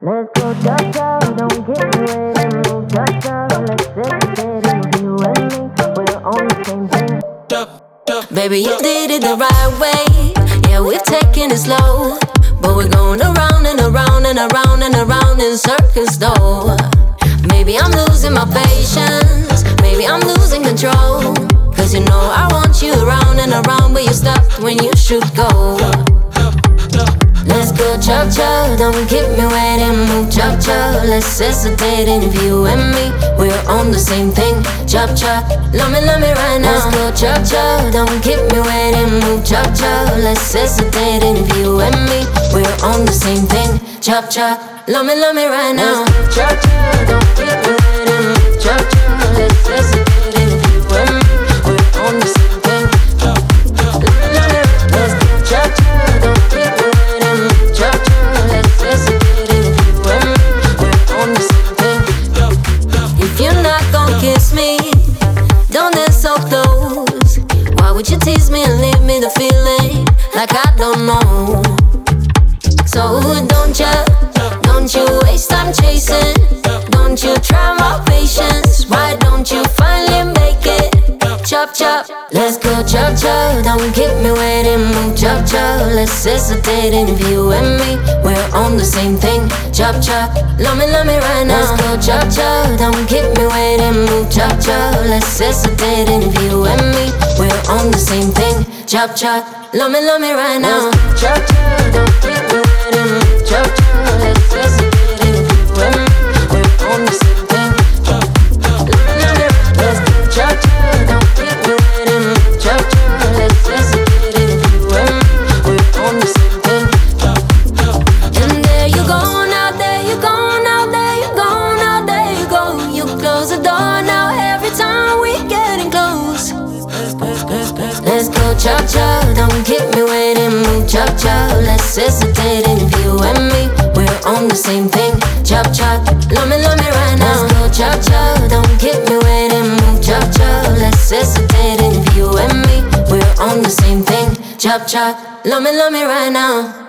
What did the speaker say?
Let's go cha-cha, don't get me wet and move cha-cha. Let's hesitate and you and me, we're on the same thing. Baby, you did it the right way. Yeah, we've taken it slow, but we're going around and around and around and around in circles though. Maybe I'm losing my patience, maybe I'm losing control. Cause you know I want you around and around, but you stopped when you should go. Let's go cha-cha, don't keep me waiting, move cha-cha. Let's hesitate and if you and me, we're on the same thing. Cha-cha, love me right now. Let's go cha-cha, don't keep me waiting, move cha-cha. Let's hesitate and if you and me, we're on the same thing. Cha-cha, love me right now. Let's go cha-cha, don't keep me waiting, move cha-cha. Let's hesitate and if you and me, we're on the same thing. Let's go cha-cha, don't keep me waiting, move cha-cha. Let's hesitate and if you and me, we're on the same thing. If you're not gon' kiss me, don't dance so close. Why would you tease me and leave me the feeling like I don't know? So don't you waste time chasing. Don't you try my patience. Why don't you finally make it? Chop chop, let's go chop chop. Don't keep me waiting, move chop chop. Let's hesitate and if you and me, we're on the same thing. Chop chop, love me right now. Let's go chop chop. Don't keep me waiting, move chop chop. Let's hesitate and if you and me, we're on the same thing. Chop chop, love me right now. Chop chop, don't keep me waiting, move chop chop. Let's hesitate and if you and me, we're on the same thing. Let's go chop chop. Don't keep me waiting, move chop chop. Let's hesitate and if you and me, we're on the same thing. And there you go now, there you go now, there you go now, there you go. You close the door now every time we getting close. Let's go chop chop, don't keep me waiting, move chop chop. Let's hesitate and if you and me, we're on the same thing. Chop chop, love me right now. Let's go chop chop, don't keep me waiting, move chop chop. Let's hesitate and if you and me, we're on the same thing. Chop chop, love me right now.